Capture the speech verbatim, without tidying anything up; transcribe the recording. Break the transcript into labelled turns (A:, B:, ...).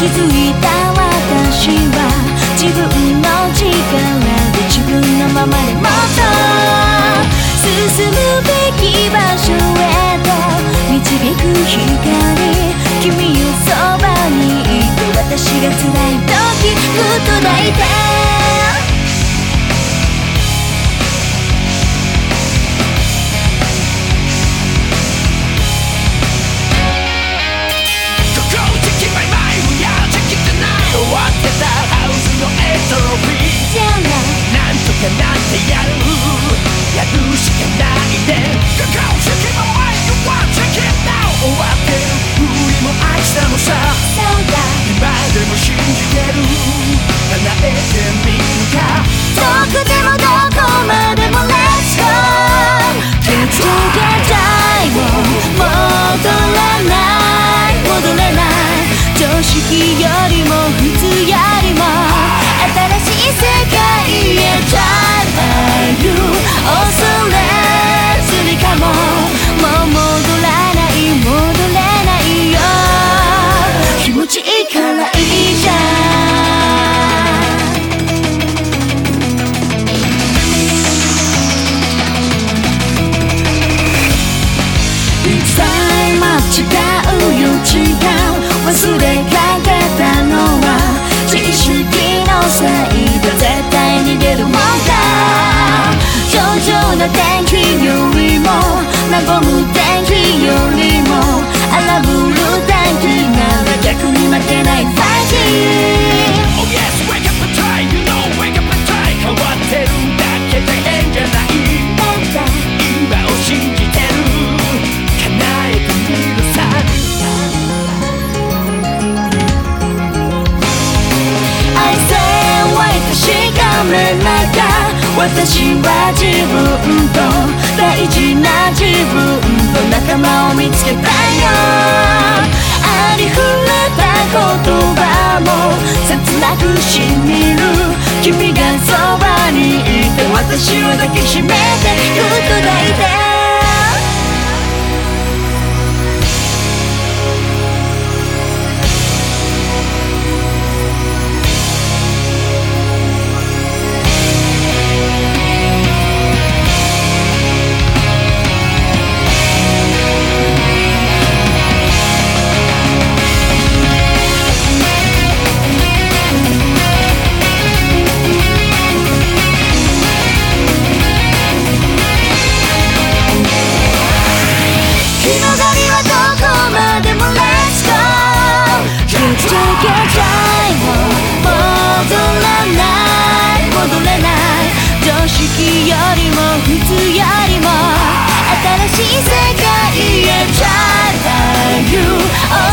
A: づいた私は自分の力で自分のままでもっと進むべき場所へと導く光、君よそばにいて私が辛い時ぐっと抱いて忘れかけたのは自意識のせいで絶対に出るもんだ。上々な天気よりも和む天気よりも荒ぶる天気なら逆に負けないファイティング。
B: Oh yes, wake up and try, you know wake up and try 変わってるだけで変じゃない今を信じてる叶えてみるさ。私は自分と大事な自分と仲間を見つけたよ。ありふれた言葉も切なくしみる君がそばにいて私を抱きしめてぐっと抱いてよりも普通よりも新しい世界へ Try you